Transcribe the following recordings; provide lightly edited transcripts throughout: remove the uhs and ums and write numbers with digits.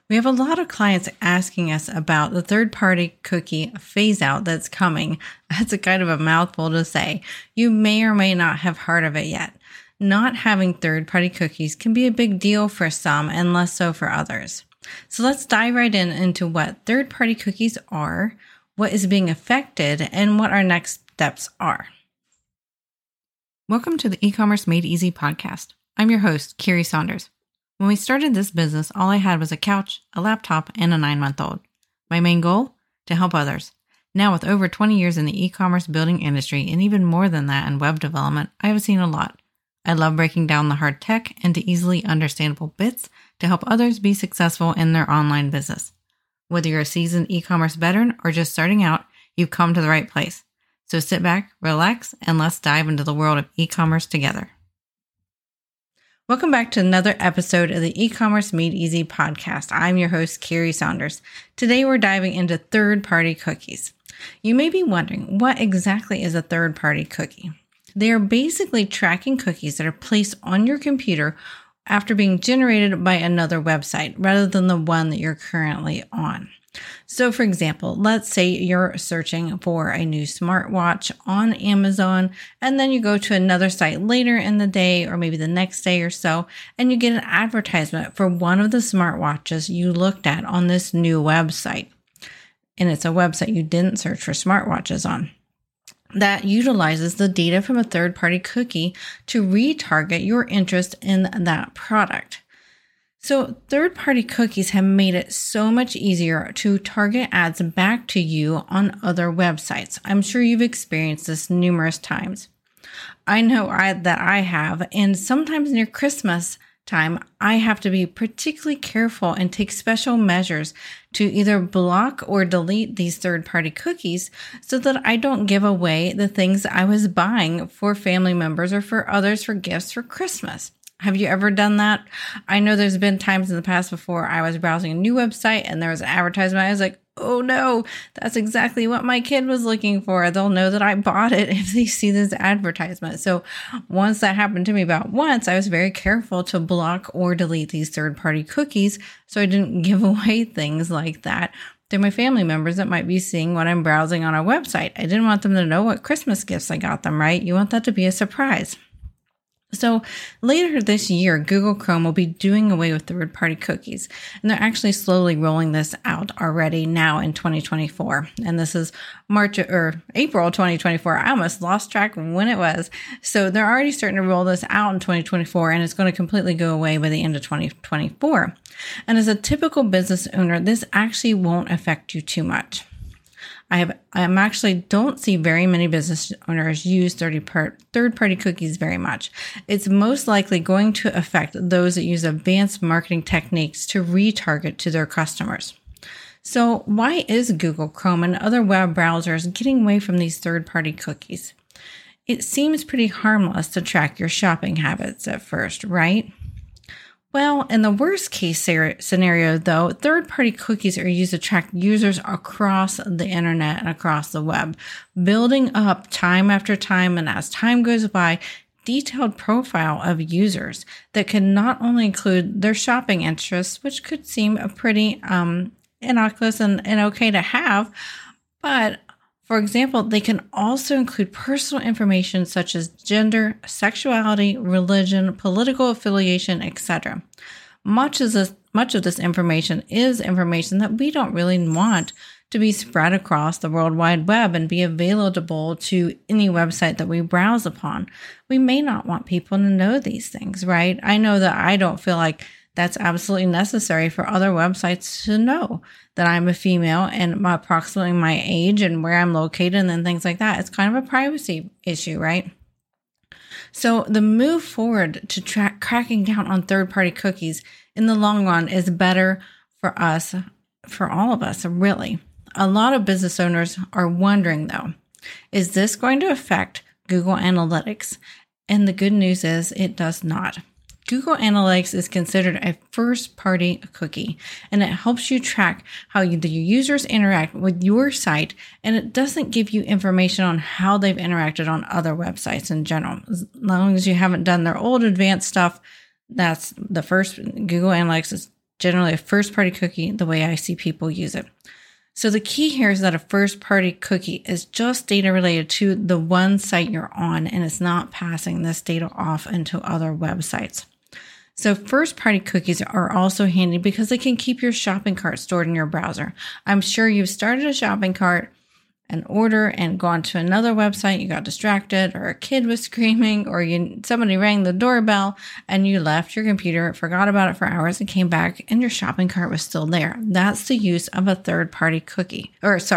We have a lot of clients asking us about the third-party cookie phase out that's coming. That's a kind of a mouthful to say. You may or may not have heard of it yet. Not having third-party cookies can be a big deal for some and less so for others. So let's dive right into what third-party cookies are, what is being affected, and what our next steps are. Welcome to the E-commerce Made Easy podcast. I'm your host, Carrie Saunders. When we started this business, all I had was a couch, a laptop, and a 9-month-old. My main goal? To help others. Now, with over 20 years in the e-commerce building industry and even more than that in web development, I have seen a lot. I love breaking down the hard tech into easily understandable bits to help others be successful in their online business. Whether you're a seasoned e-commerce veteran or just starting out, you've come to the right place. So sit back, relax, and let's dive into the world of e-commerce together. Welcome back to another episode of the E-commerce Made Easy podcast. I'm your host, Carrie Saunders. Today, we're diving into third-party cookies. You may be wondering, what exactly is a third-party cookie? They are basically tracking cookies that are placed on your computer after being generated by another website, rather than the one that you're currently on. So, for example, let's say you're searching for a new smartwatch on Amazon, and then you go to another site later in the day or maybe the next day or so, and you get an advertisement for one of the smartwatches you looked at on this new website. And it's a website you didn't search for smartwatches on. That utilizes the data from a third-party cookie to retarget your interest in that product. So third-party cookies have made it so much easier to target ads back to you on other websites. I'm sure you've experienced this numerous times. I know that I have, and sometimes near Christmas time, I have to be particularly careful and take special measures to either block or delete these third-party cookies so that I don't give away the things I was buying for family members or for others for gifts for Christmas. Have you ever done that? I know there's been times in the past before I was browsing a new website and there was an advertisement. I was like, oh no, that's exactly what my kid was looking for. They'll know that I bought it if they see this advertisement. So once that happened to me about once, I was very careful to block or delete these third-party cookies so I didn't give away things like that to my family members that might be seeing what I'm browsing on our website. I didn't want them to know what Christmas gifts I got them, right? You want that to be a surprise. So later this year, Google Chrome will be doing away with third-party cookies, and they're actually slowly rolling this out already now in 2024. And this is April 2024. I almost lost track of when it was. So they're already starting to roll this out in 2024, and it's going to completely go away by the end of 2024. And as a typical business owner, this actually won't affect you too much. I actually don't see very many business owners use third-party cookies very much. It's most likely going to affect those that use advanced marketing techniques to retarget to their customers. So why is Google Chrome and other web browsers getting away from these third-party cookies? It seems pretty harmless to track your shopping habits at first, right? Well, in the worst case scenario, though, third-party cookies are used to track users across the internet and across the web, building up time after time, and as time goes by, detailed profile of users that can not only include their shopping interests, which could seem a pretty innocuous and okay to have, but for example, they can also include personal information such as gender, sexuality, religion, political affiliation, etc. Much of this information is information that we don't really want to be spread across the World Wide Web and be available to any website that we browse upon. We may not want people to know these things, right? I know that I don't feel like that's absolutely necessary for other websites to know that I'm a female and approximately my age and where I'm located and things like that. It's kind of a privacy issue, right? So the move forward to cracking down on third-party cookies in the long run is better for us, for all of us, really. A lot of business owners are wondering, though, is this going to affect Google Analytics? And the good news is it does not. Google Analytics is considered a first-party cookie, and it helps you track how the users interact with your site, and it doesn't give you information on how they've interacted on other websites in general. As long as you haven't done their old advanced stuff, that's the first. Google Analytics is generally a first-party cookie, the way I see people use it. So the key here is that a first-party cookie is just data related to the one site you're on, and it's not passing this data off into other websites. So first-party cookies are also handy because they can keep your shopping cart stored in your browser. I'm sure you've started a shopping cart, an order, and gone to another website, you got distracted, or a kid was screaming, or somebody rang the doorbell, and you left your computer, forgot about it for hours, and came back, and your shopping cart was still there. That's the use of a first-party cookie.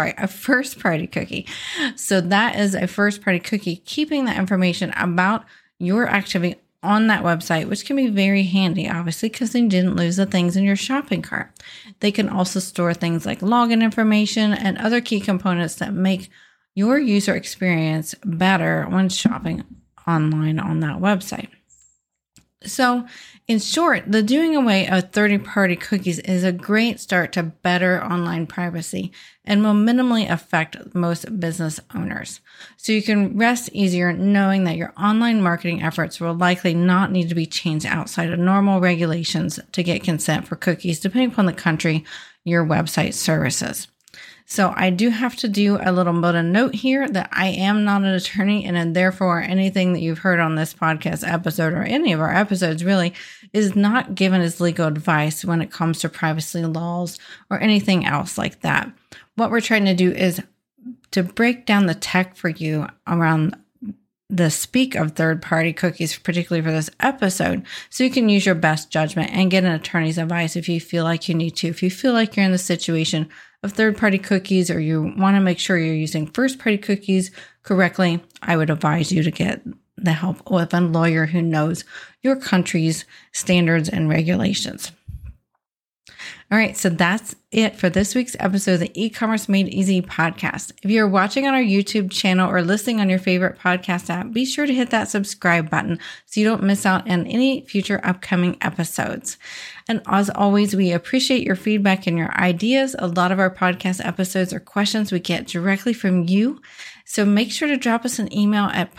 So that is a first-party cookie, keeping that information about your activity on that website, which can be very handy, obviously, because they didn't lose the things in your shopping cart. They can also store things like login information and other key components that make your user experience better when shopping online on that website. So, in short, the doing away of third-party cookies is a great start to better online privacy and will minimally affect most business owners. So you can rest easier knowing that your online marketing efforts will likely not need to be changed outside of normal regulations to get consent for cookies, depending upon the country your website services. So I do have to do a little bit of note here that I am not an attorney, and therefore anything that you've heard on this podcast episode or any of our episodes really is not given as legal advice when it comes to privacy laws or anything else like that. What we're trying to do is to break down the tech for you around the speak of third-party cookies, particularly for this episode, so you can use your best judgment and get an attorney's advice if you feel like you need to. If you feel like you're in the situation of third-party cookies or you want to make sure you're using first-party cookies correctly, I would advise you to get the help of a lawyer who knows your country's standards and regulations. All right, so that's it for this week's episode of the E-Commerce Made Easy podcast. If you're watching on our YouTube channel or listening on your favorite podcast app, be sure to hit that subscribe button so you don't miss out on any future upcoming episodes. And as always, we appreciate your feedback and your ideas. A lot of our podcast episodes are questions we get directly from you. So make sure to drop us an email at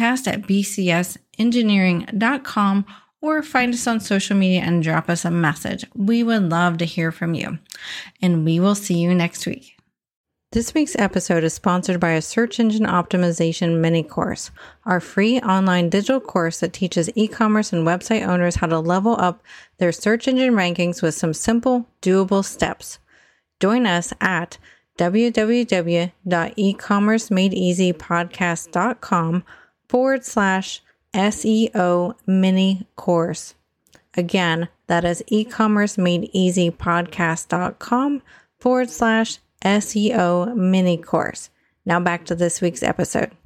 podcast@bcsengineering.com or find us on social media and drop us a message. We would love to hear from you. And we will see you next week. This week's episode is sponsored by a search engine optimization mini course, our free online digital course that teaches e-commerce and website owners how to level up their search engine rankings with some simple, doable steps. Join us at www.ecommercemadeeasypodcast.com/SEO mini course. Again, that is ecommercemadeeasypodcast.com/SEO mini course. Now back to this week's episode.